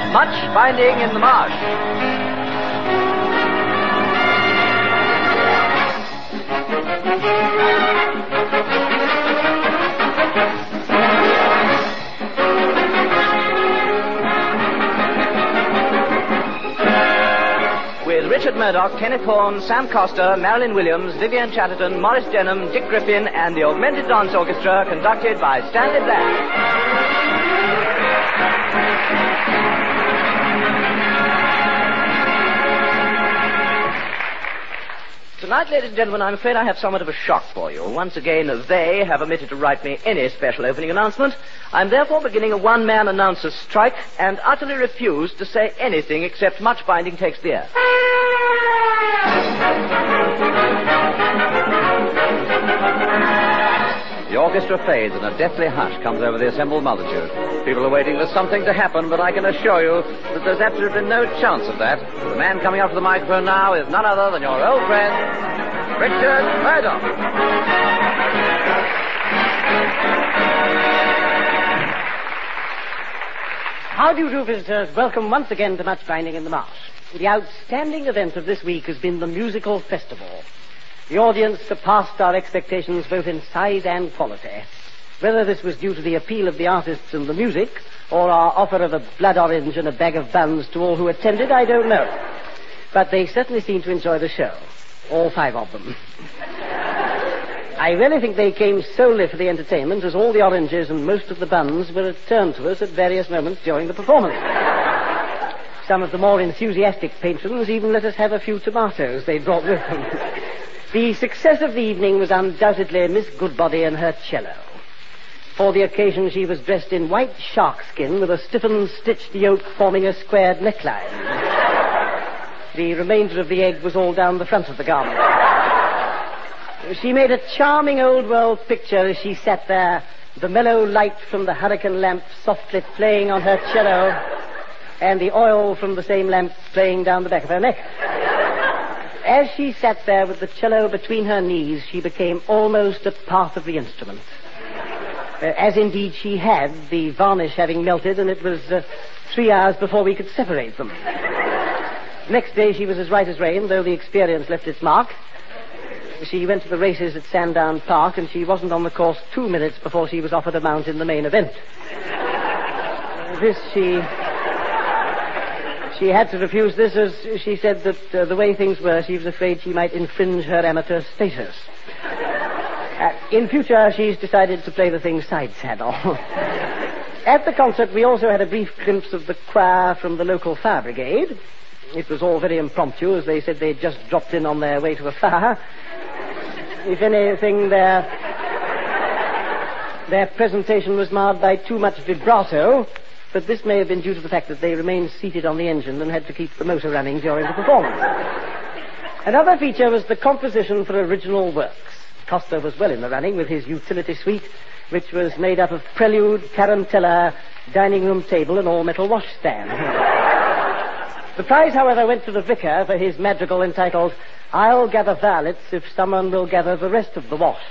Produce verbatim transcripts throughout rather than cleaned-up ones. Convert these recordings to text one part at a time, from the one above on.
Much Finding in the Marsh. With Richard Murdoch, Kenneth Horne, Sam Coster, Marilyn Williams, Vivian Chatterton, Maurice Denham, Dick Griffin, and the Augmented Dance Orchestra, conducted by Stanley Black. Tonight, ladies and gentlemen, I'm afraid I have somewhat of a shock for you. Once again, they have omitted to write me any special opening announcement. I'm therefore beginning a one-man announcer's strike and utterly refuse to say anything except Much Finding takes the air. The orchestra fades and a deathly hush comes over the assembled multitude. People are waiting for something to happen, but I can assure you that there's absolutely no chance of that. The man coming up to the microphone now is none other than your old friend, Richard Murdoch. How do you do, visitors? Welcome once again to Much Finding in the Marsh. The outstanding event of this week has been the musical festival. The audience surpassed our expectations both in size and quality. Whether this was due to the appeal of the artists and the music, or our offer of a blood orange and a bag of buns to all who attended, I don't know. But they certainly seemed to enjoy the show. All five of them. I really think they came solely for the entertainment, as all the oranges and most of the buns were returned to us at various moments during the performance. Some of the more enthusiastic patrons even let us have a few tomatoes they brought with them. The success of the evening was undoubtedly Miss Goodbody and her cello. For the occasion, she was dressed in white sharkskin with a stiffened stitched yoke forming a squared neckline. The remainder of the egg was all down the front of the garment. She made a charming old world picture as she sat there, the mellow light from the hurricane lamp softly playing on her cello, and the oil from the same lamp playing down the back of her neck. As she sat there with the cello between her knees, she became almost a part of the instrument. Uh, as indeed she had, the varnish having melted, and it was uh, three hours before we could separate them. Next day she was as right as rain, though the experience left its mark. She went to the races at Sandown Park, and she wasn't on the course two minutes before she was offered a mount in the main event. This she... She had to refuse this, as she said that uh, the way things were, she was afraid she might infringe her amateur status. Uh, in future, she's decided to play the thing side saddle. At the concert, we also had a brief glimpse of the choir from the local fire brigade. It was all very impromptu, as they said they'd just dropped in on their way to a fire. If anything, their, their presentation was marred by too much vibrato, but this may have been due to the fact that they remained seated on the engine and had to keep the motor running during the performance. Another feature was the composition for original works. Costa was well in the running with his utility suite, which was made up of prelude, tarantella, dining room table, and all-metal washstand. The prize, however, went to the vicar for his madrigal entitled, "I'll gather violets if someone will gather the rest of the wash."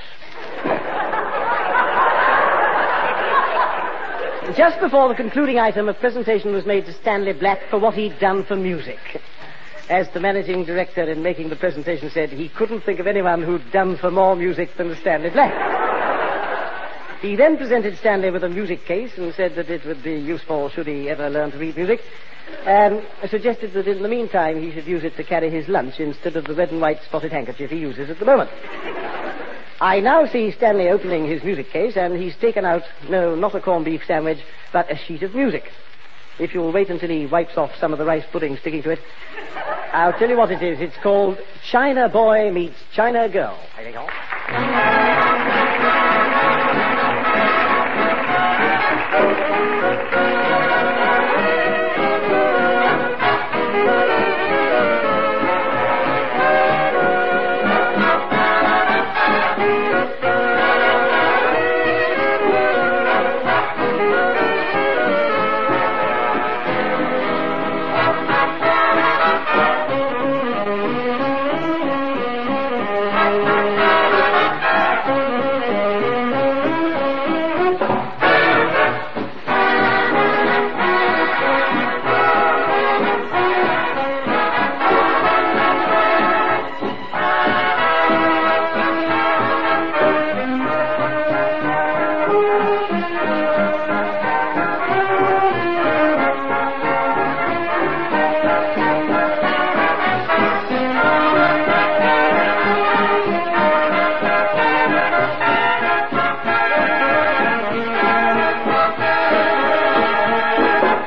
Just before the concluding item, a presentation was made to Stanley Black for what he'd done for music. As the managing director in making the presentation said, he couldn't think of anyone who'd done for more music than Stanley Black. He then presented Stanley with a music case and said that it would be useful should he ever learn to read music, and suggested that in the meantime he should use it to carry his lunch instead of the red and white spotted handkerchief he uses at the moment. I now see Stanley opening his music case, and he's taken out, no, not a corned beef sandwich, but a sheet of music. If you'll wait until he wipes off some of the rice pudding sticking to it, I'll tell you what it is. It's called China Boy Meets China Girl. I think I'll...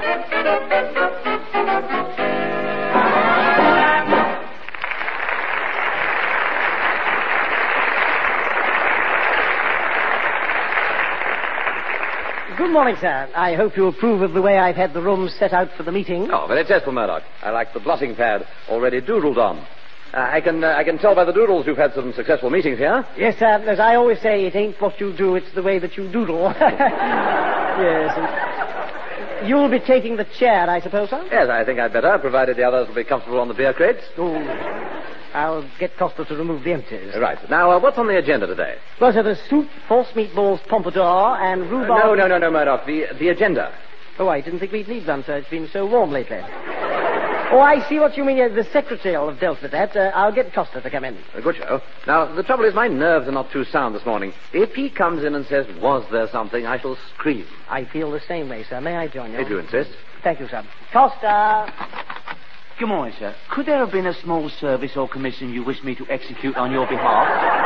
Good morning, sir. I hope you approve of the way I've had the room set out for the meeting. Oh, very tasteful, Murdoch. I like the blotting pad already doodled on. Uh, I can uh, I can tell by the doodles you've had some successful meetings here. Yes, sir. As I always say, it ain't what you do, it's the way that you doodle. Yes. And you'll be taking the chair, I suppose, sir? Yes, I think I'd better, provided the others will be comfortable on the beer crates. Oh, I'll get Costa to remove the empties. Right. Now, uh, what's on the agenda today? Well, sir, there's soup, false meatballs, pompadour, and Uh, rhubarb... no, no, no, no, Murdoch. The, the agenda. Oh, I didn't think we'd need one, sir. It's been so warm lately. Oh, I see what you mean. Uh, the secretary will have dealt with that. Uh, I'll get Costa to come in. A good show. Now, the trouble is my nerves are not too sound this morning. If he comes in and says, was there something, I shall scream. I feel the same way, sir. May I join you? If you insist. Thank you, sir. Costa! Good morning, sir. Could there have been a small service or commission you wish me to execute on your behalf?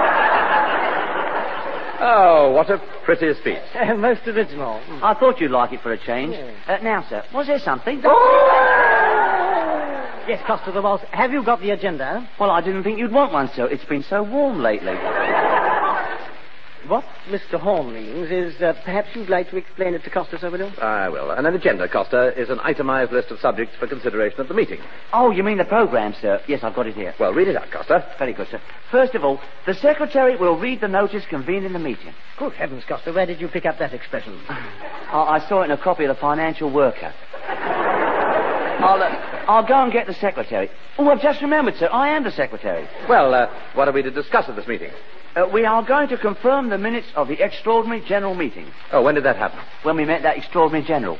Oh, what a pretty speech. Most original. I thought you'd like it for a change. Yeah. Uh, now, sir, was there something? Yes, Costa, the boss. Have you got the agenda? Well, I didn't think you'd want one, sir. It's been so warm lately. What Mister Horn means is uh, perhaps you'd like to explain it to Costa, sir, will you? I will. And an agenda, Costa, is an itemized list of subjects for consideration at the meeting. Oh, you mean the programme, sir? Yes, I've got it here. Well, read it out, Costa. Very good, sir. First of all, the secretary will read the notice convening the meeting. Good heavens, Costa, where did you pick up that expression? I, I saw it in a copy of the Financial Worker. I'll, uh, I'll go and get the secretary. Oh, I've just remembered, sir. I am the secretary. Well, uh, what are we to discuss at this meeting? Uh, we are going to confirm the minutes of the extraordinary general meeting. Oh, when did that happen? When we met that extraordinary general.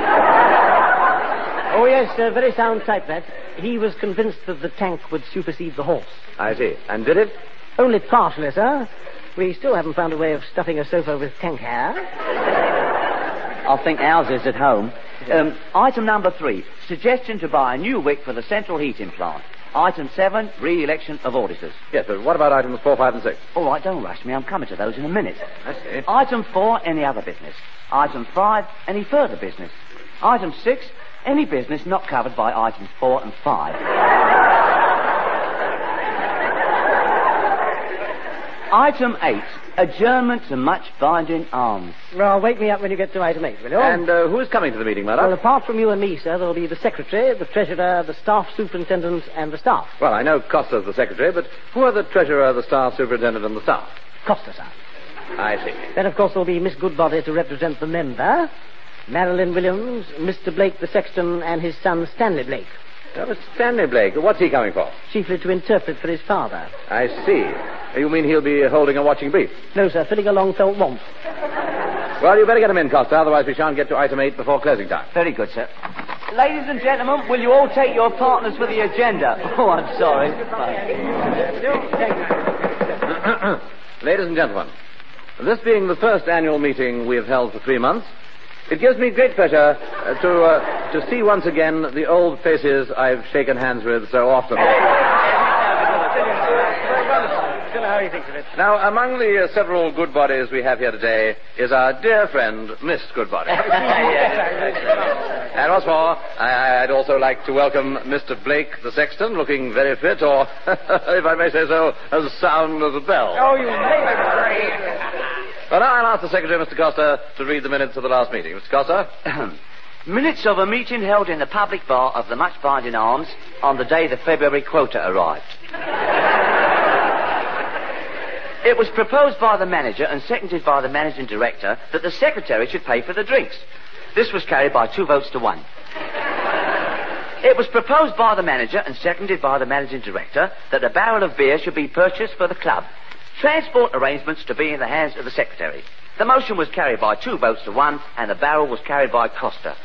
Oh, yes, uh, very sound type, that. He was convinced that the tank would supersede the horse. I see. And did it? Only partially, sir. We still haven't found a way of stuffing a sofa with tank hair. I think ours is at home. Um, item number three, suggestion to buy a new wick for the central heating plant. Item seven, re-election of auditors. Yes, but what about items four, five, and six? All right, don't rush me. I'm coming to those in a minute. I see. Item four, any other business. Item five, any further business. Item six, any business not covered by items four and five. Item eight, adjournment to much binding arms. Well, wake me up when you get to item eight, will you? And uh, who's coming to the meeting, Murdoch? Well, apart from you and me, sir, there'll be the secretary, the treasurer, the staff superintendent, and the staff. Well, I know Costa's the secretary, but who are the treasurer, the staff superintendent, and the staff? Costa, sir. I see. Then, of course, there'll be Miss Goodbody to represent the member, Marilyn Williams, Mister Blake the sexton, and his son Stanley Blake. Oh, Mister Stanley Blake. What's he coming for? Chiefly to interpret for his father. I see. You mean he'll be holding a watching brief? No, sir, filling a long felt want. Well, you better get him in, Costa, otherwise we shan't get to item eight before closing time. Very good, sir. Ladies and gentlemen, will you all take your partners for the agenda? Oh, I'm sorry. Ladies and gentlemen, this being the first annual meeting we have held for three months, it gives me great pleasure uh, to uh, to see once again the old faces I've shaken hands with so often. Now, among the uh, several good bodies we have here today is our dear friend, Miss Goodbody. And what's more, I, I'd also like to welcome Mister Blake the sexton, looking very fit, or, if I may say so, as sound as a bell. Oh, you made it great. Well, now I'll ask the secretary, Mister Costa, to read the minutes of the last meeting. Mister Costa? Minutes of a meeting held in the public bar of the Much Binding Arms on the day the February quota arrived. It was proposed by the manager and seconded by the managing director that the secretary should pay for the drinks. This was carried by two votes to one. It was proposed by the manager and seconded by the managing director that a barrel of beer should be purchased for the club. Transport arrangements to be in the hands of the secretary. The motion was carried by two votes to one, and the barrel was carried by Costa.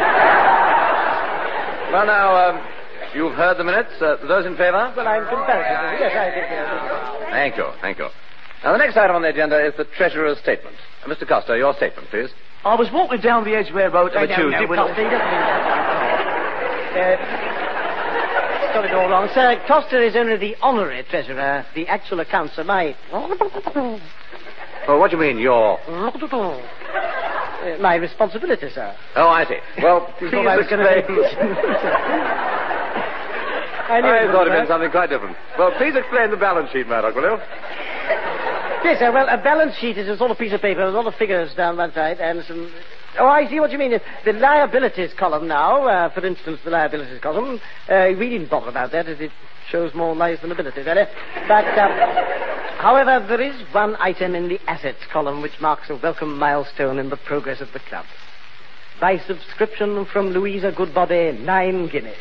Well, now, um, you've heard the minutes. Uh, those in favour? Well, I'm comparatively. Yes, I think so. Thank you, thank you. Now, the next item on the agenda is the Treasurer's statement. Uh, Mister Costa, your statement, please. I was walking down the Edgware Road of a Tuesday No, with... Costa, he doesn't mean that. Uh, got it all wrong. Sir, Costa is only the honorary treasurer. The actual accounts are mine. Well, what do you mean, your... Uh, my responsibility, sir. Oh, I see. Well, please thought I was going to explain... I, knew I it thought it was meant something quite different. Well, please explain the balance sheet, Murdoch, will you? Yes, sir. Well, a balance sheet is a sort of piece of paper with a lot of figures down one side and some... Oh, I see what you mean. The liabilities column now, uh, for instance, the liabilities column, uh, we needn't bother about that as it shows more lies than ability, really. But, uh, however, there is one item in the assets column which marks a welcome milestone in the progress of the club. By subscription from Louisa Goodbody, nine guineas.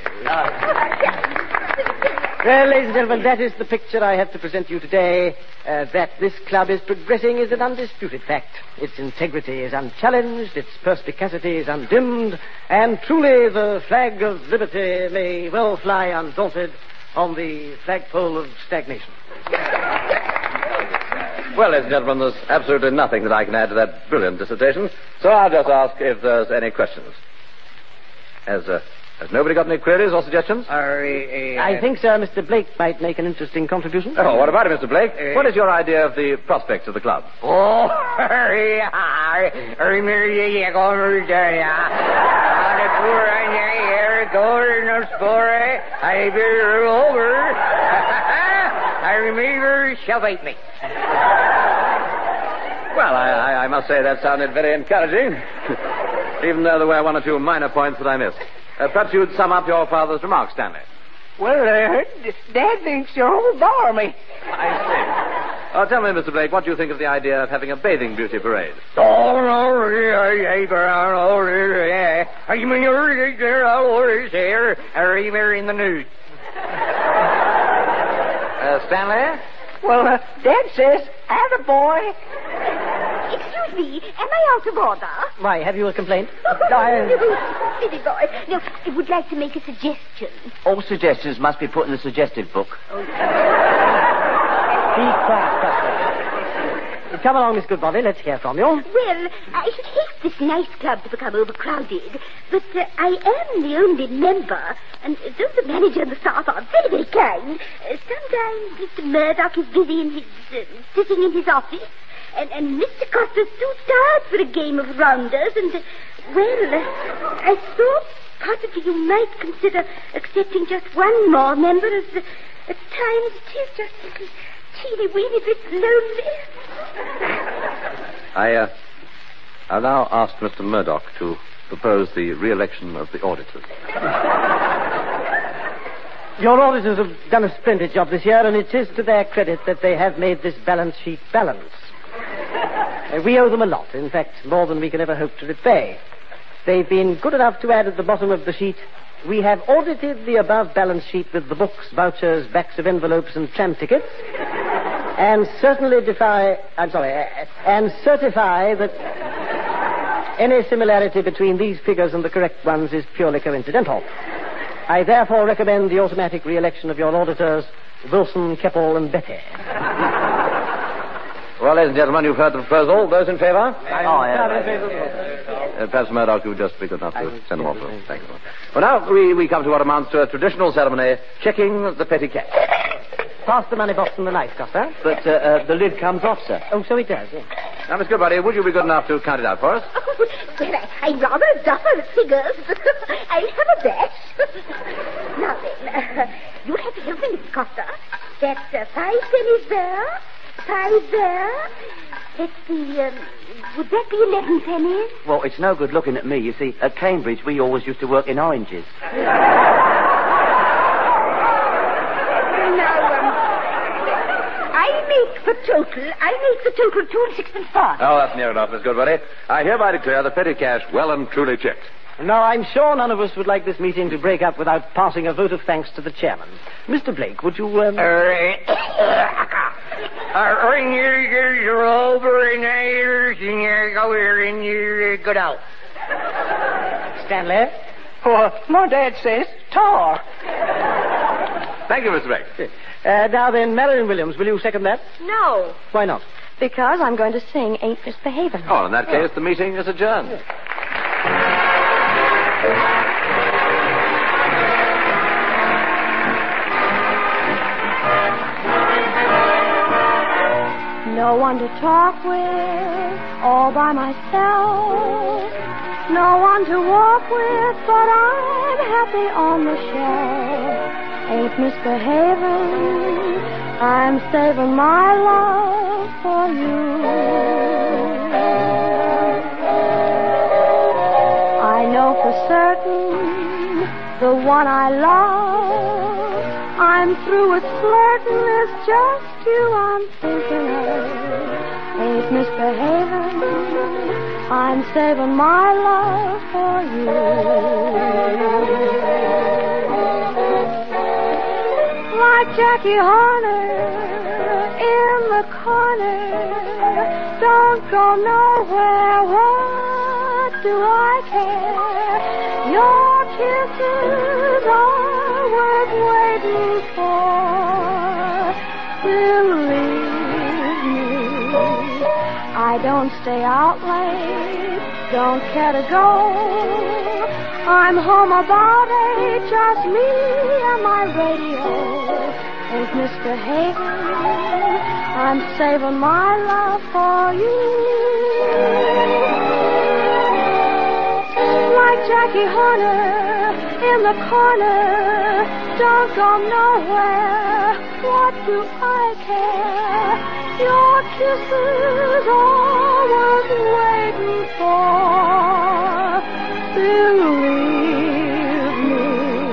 Well, ladies and gentlemen, that is the picture I have to present you today. Uh, that this club is progressing is an undisputed fact. Its integrity is unchallenged, its perspicacity is undimmed, and truly the flag of liberty may well fly undaunted on the flagpole of stagnation. Well, ladies and gentlemen, there's absolutely nothing that I can add to that brilliant dissertation, so I'll just ask if there's any questions. Has, uh, has nobody got any queries or suggestions? Uh, uh, I think, sir, Mister Blake might make an interesting contribution. Oh, what about it, Mister Blake? Uh, what is your idea of the prospects of the club? Oh, I remember you going there, on the poor on here, going no story, I be over. I remember shall ate me. Well, I, I, I must say that sounded very encouraging, even though there were one or two minor points that I missed. Uh, perhaps you'd sum up your father's remarks, Stanley. Well, uh, Dad thinks you're over me. I see. Oh, tell me, Mister Blake, what do you think of the idea of having a bathing beauty parade? Oh, no, yeah, yeah, I mean, you're always here, or you're in the news. Uh, Stanley? Well, uh, Dad says, attaboy. Excuse me, am I out of order? Why, have you a complaint? Silly boy. No, I would like to make a suggestion. All suggestions must be put in the suggestive book. Be quiet, Buster. Come along, Miss Goodbody. Let's hear from you. Well, I should hate this nice club to become overcrowded, but uh, I am the only member, and though the manager and the staff are very, very kind, uh, sometimes Mister Murdoch is busy in his, uh, sitting in his office, and, and Mister Costa's too tired for a game of rounders, and, uh, well, uh, I thought possibly you might consider accepting just one more member, as uh, at times it is just a little teeny-weeny bit lonely. I, uh, I'll now ask Mister Murdoch to propose the re-election of the auditors. Your auditors have done a splendid job this year, and it is to their credit that they have made this balance sheet balance. Uh, we owe them a lot, in fact, more than we can ever hope to repay. They've been good enough to add at the bottom of the sheet, we have audited the above balance sheet with the books, vouchers, backs of envelopes, and tram tickets, and certainly defy, I'm sorry, uh, and certify that any similarity between these figures and the correct ones is purely coincidental. I therefore recommend the automatic re-election of your auditors, Wilson, Keppel, and Betty. Well, ladies and gentlemen, you've heard the proposal. Those in favour? Oh, yeah. Uh, perhaps Murdoch, you would just be good enough to send them off. Thank you. Well, now we, we come to what amounts to a traditional ceremony, checking the petty cash. Pass the money box and the knife, Costa. But uh, uh, the lid comes off, sir. Oh, so it does, yes. Now, Miss Goodbody, would you be good enough to count it out for us? Oh, well, I, I'm rather a duffer at figures. I'll have a bet. Now then, uh, you'll have to help me, Miss Costa. That's uh, five pennies there, five there. Let's see, um, would that be eleven pennies? Well, it's no good looking at me. You see, at Cambridge, we always used to work in oranges. The total, I make the total two and sixpence five. Oh, that's near enough, Miss Goodbody. I hereby declare the petty cash well and truly checked. Now, I'm sure none of us would like this meeting to break up without passing a vote of thanks to the chairman. Mister Blake, would you, um... Ring you're over in there, and go here and you go out. Stanley? Oh, my dad says tar. Thank you, Mister Blake. Uh, now then, Marion Williams, will you second that? No. Why not? Because I'm going to sing Ain't Misbehavin'. Oh, in that case, the meeting is adjourned. No one to talk with, all by myself. No one to walk with, but I'm happy on the shelf. Ain't misbehaving, I'm saving my love for you. I know for certain the one I love, I'm through with flirting, it's just you I'm thinking of. Ain't misbehaving, I'm saving my love for you. Like Jackie Horner in the corner, don't go nowhere, what do I care? Your kisses are worth waiting for. Believe me, I don't stay out late, don't care to go. I'm home about eight, just me and my radio. Ain't misbehaving, I'm saving my love for you. Like Jackie Horner in the corner, don't go nowhere, what do I care? Your kisses are worth waiting for. Believe me,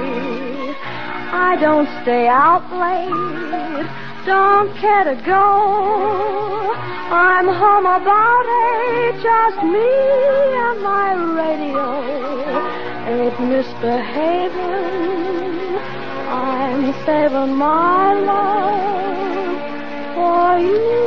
I don't stay out late, don't care to go. I'm home about eight, just me and my radio. Ain't misbehaving, I'm saving my love for you.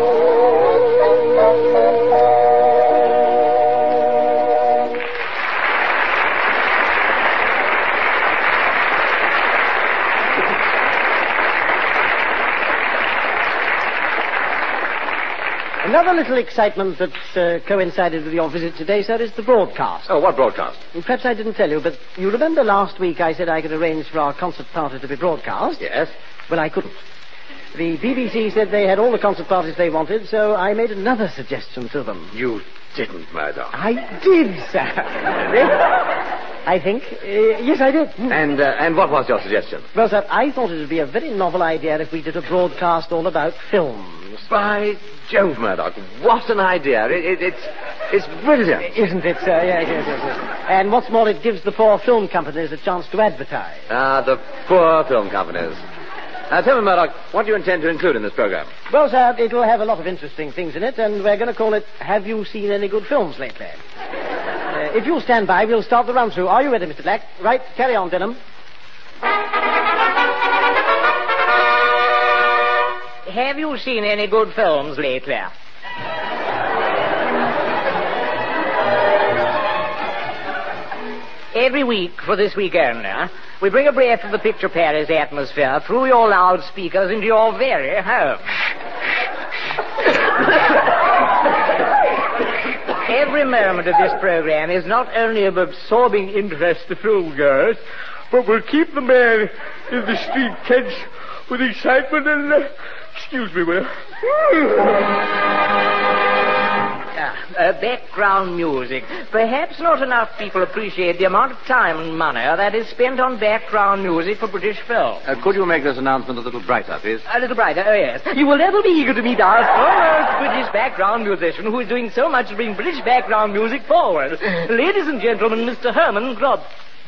Another little excitement that uh, coincided with your visit today, sir, is the broadcast. Oh, what broadcast? Perhaps I didn't tell you, but you remember last week I said I could arrange for our concert party to be broadcast? Yes. Well, I couldn't. The B B C said they had all the concert parties they wanted, so I made another suggestion to them. You didn't, Murdoch. I did, sir. I think. Uh, yes, I did. And, uh, and what was your suggestion? Well, sir, I thought it would be a very novel idea if we did a broadcast all about films. By Jove, Murdoch, what an idea. It, it, it's, it's brilliant. Isn't it, sir? Yes, yes, yes, yes. And what's more, it gives the poor film companies a chance to advertise. Ah, the poor film companies. Now, tell me, Murdoch, what do you intend to include in this program? Well, sir, it'll have a lot of interesting things in it, and we're going to call it Have You Seen Any Good Films Lately? uh, if you'll stand by, we'll start the run-through. Are you ready, Mister Black? Right, carry on, Denham. Have you seen any good films lately? Every week for this weekend, uh, we bring a breath of the Picture Paris atmosphere through your loudspeakers into your very home. Every moment of this program is not only of absorbing interest to film-goers, but will keep the man in the street tense with excitement and... Uh, excuse me, will you? Uh, uh, background music. Perhaps not enough people appreciate the amount of time and money that is spent on background music for British film. Uh, could you make this announcement a little brighter, please? A little brighter, oh yes. You will never be eager to meet our foremost British background musician who is doing so much to bring British background music forward. Ladies and gentlemen, Mister Herman Grob.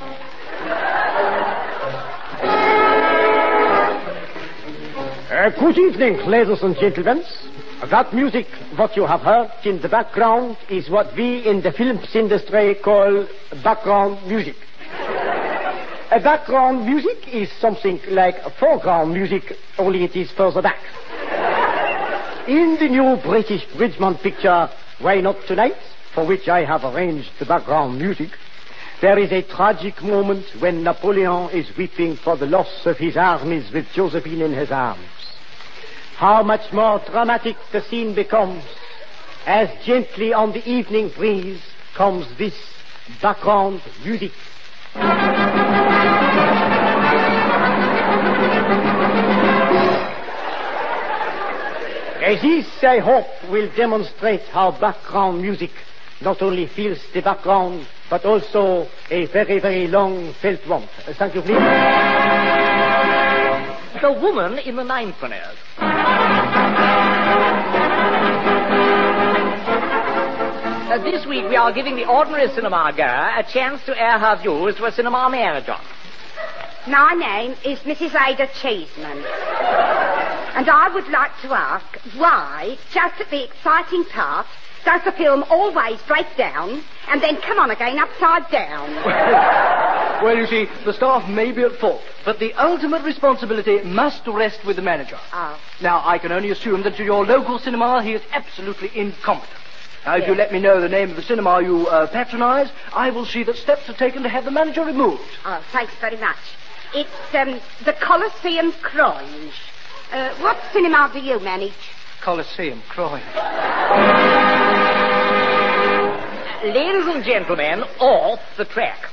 Uh, good evening, ladies and gentlemen. That music, what you have heard in the background, is what we in the film industry call background music. A background music is something like foreground music, only it is further back. In the new British Bridgman picture, Why Not Tonight, for which I have arranged the background music, there is a tragic moment when Napoleon is weeping for the loss of his armies with Josephine in his arms. How much more dramatic the scene becomes as gently on the evening breeze comes this background music. Uh, this, I hope, will demonstrate how background music not only fills the background, but also a very, very long felt warmth. Uh, thank you, please. The Woman in the Ninepreneurs. Uh, this week we are giving the ordinary cinema goer a chance to air her views to a cinema marathon. My name is Missus Ada Cheeseman. And I would like to ask why, just at the exciting part, does the film always break down and then come on again upside down? Well, you see, the staff may be at fault, but the ultimate responsibility must rest with the manager. Oh. Now, I can only assume that to your local cinema he is absolutely incompetent. Now, if yes. you let me know the name of the cinema you uh, patronize, I will see that steps are taken to have the manager removed. Oh, thanks very much. It's um, the Coliseum Croydon. Uh, what cinema do you manage? Coliseum Croydon. Ladies and gentlemen, off the track.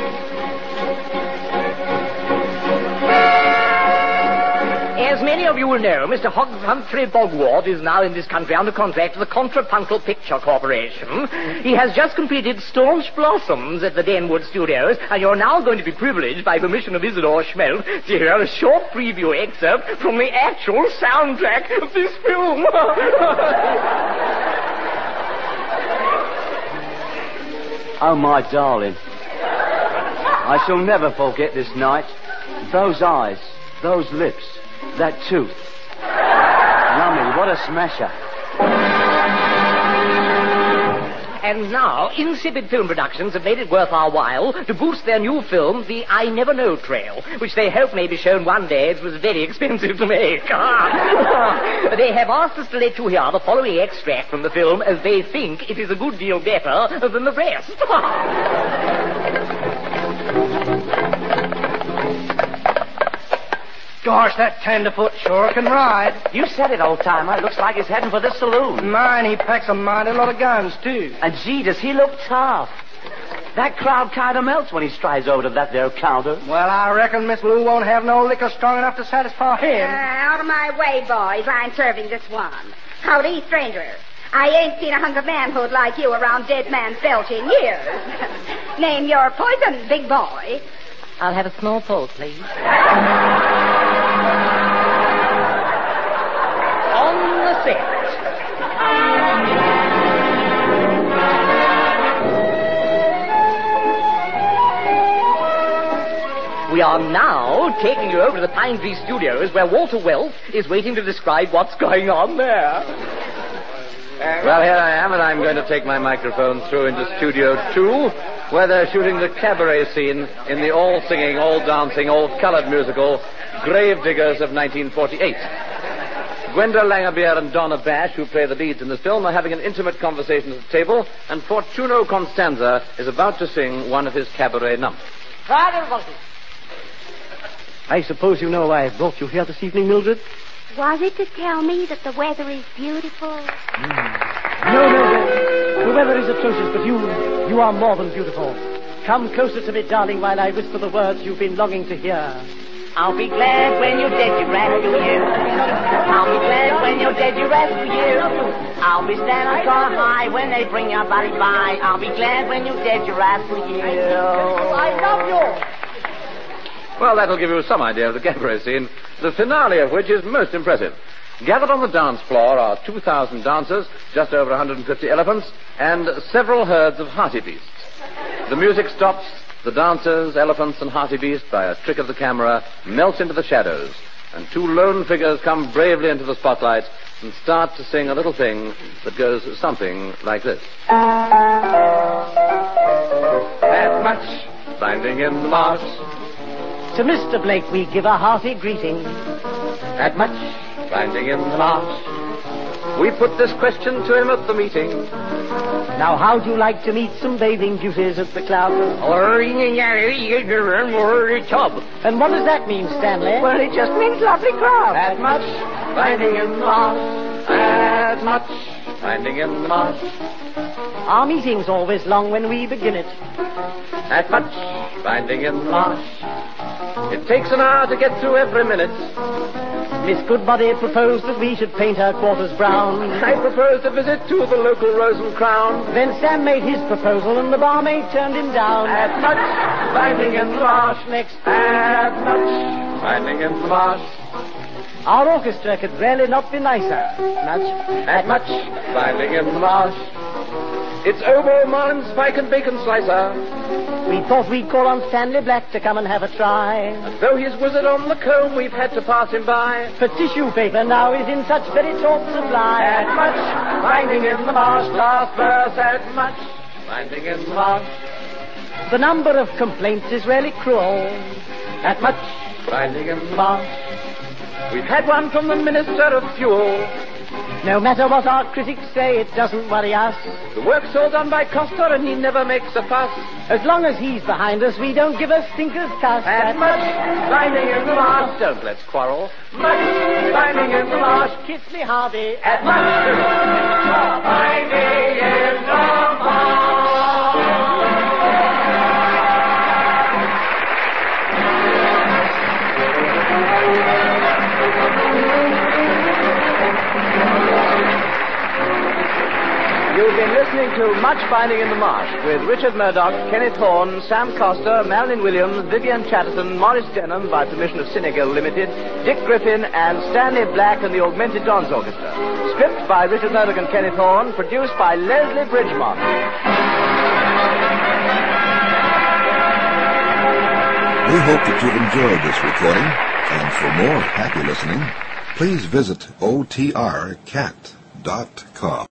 As many of you will know, Mister Hog- Humphrey Bogward is now in this country under contract to the Contrapuntal Picture Corporation. He has just completed Staunch Blossoms at the Denwood Studios, and you're now going to be privileged, by permission of Isidore Schmelz, to hear a short preview excerpt from the actual soundtrack of this film. Oh, my darling. I shall never forget this night. Those eyes, those lips, that tooth. Yummy, what a smasher. And now, Insipid Film Productions have made it worth our while to boost their new film, The I Never Know Trail, which they hope may be shown one day. It was very expensive to make. They have asked us to let you hear the following extract from the film, as they think it is a good deal better than the rest. Gosh, that tenderfoot sure can ride. You said it, old-timer. Looks like he's heading for the saloon. Mine, he packs a mighty lot of guns, too. And gee, does he look tough. That crowd kind of melts when he strides over to that there counter. Well, I reckon Miss Lou won't have no liquor strong enough to satisfy him. Uh, out of my way, boys. I'm serving this one. Howdy, stranger. I ain't seen a hunk of manhood like you around Dead Man's Belch in years. Name your poison, big boy. I'll have a small pulse, please. On the set. We are now taking you over to the Pine Tree Studios, where Walter Welch is waiting to describe what's going on there. Well, here I am, and I'm going to take my microphone through into Studio Two, where they're shooting the cabaret scene in the all-singing, all-dancing, all-colored musical Gravediggers of nineteen forty-eight. Gwenda Langerbier and Donna Bash, who play the leads in this film, are having an intimate conversation at the table, and Fortuno Constanza is about to sing one of his cabaret numbers. I suppose you know why I brought you here this evening, Mildred? Was it to tell me that the weather is beautiful? Mm. No, no, no. The weather is atrocious, but you, you are more than beautiful. Come closer to me, darling, while I whisper the words you've been longing to hear. I'll be glad when you're dead, you rescue you. I'll be glad when you're dead, you rescue you. I'll be standing car high when they bring your body by. I'll be glad when you're dead, you rescue you. I love you. Well, that'll give you some idea of the cabaret scene, the finale of which is most impressive. Gathered on the dance floor are two thousand dancers, just over one hundred fifty elephants, and several herds of hartebeests. The music stops, the dancers, elephants, and hartebeests, by a trick of the camera, melt into the shadows, and two lone figures come bravely into the spotlight and start to sing a little thing that goes something like this. That much binding in the marsh. To Mister Blake we give a hearty greeting. That much binding in the marsh. We put this question to him at the meeting. Now how'd you like to meet some bathing beauties at the club? Tub. And what does that mean, Stanley? Well, it just means lovely crowd. That much binding in the marsh. That much binding in the marsh. Our meeting's always long when we begin it. That much binding in the marsh. It takes an hour to get through every minute. Miss Goodbody proposed that we should paint her quarters brown. I proposed a visit to the local Rose and Crown. Then Sam made his proposal and the barmaid turned him down. At much finding in the marsh. Next At much finding in the marsh. Our orchestra could really not be nicer. Much. At much finding in the marsh. It's oboe, marlin, spike, and bacon slicer. We thought we'd call on Stanley Black to come and have a try. And though he's wizard on the comb, we've had to pass him by. For tissue paper now is in such very short supply. At much finding in the marsh. Last verse. At much finding in the marsh. The number of complaints is really cruel. At much finding in the marsh. We've had one from the Minister of Fuel. No matter what our critics say, it doesn't worry us. The work's all done by Costa and he never makes a fuss. As long as he's behind us, we don't give a stinker's cuss. At much finding in the marsh. Don't let's quarrel. Much finding in the marsh. Kiss me, Harvey. At much finding in the marsh. You've been listening to Much Finding in the Marsh with Richard Murdoch, Kenneth Horne, Sam Coster, Marilyn Williams, Vivian Chatterton, Morris Denham by permission of Cinegill Limited, Dick Griffin and Stanley Black and the Augmented Dons Orchestra. Script by Richard Murdoch and Kenneth Horne, produced by Leslie Bridgemont. We hope that you've enjoyed this recording, and for more happy listening, please visit O T R cat dot com.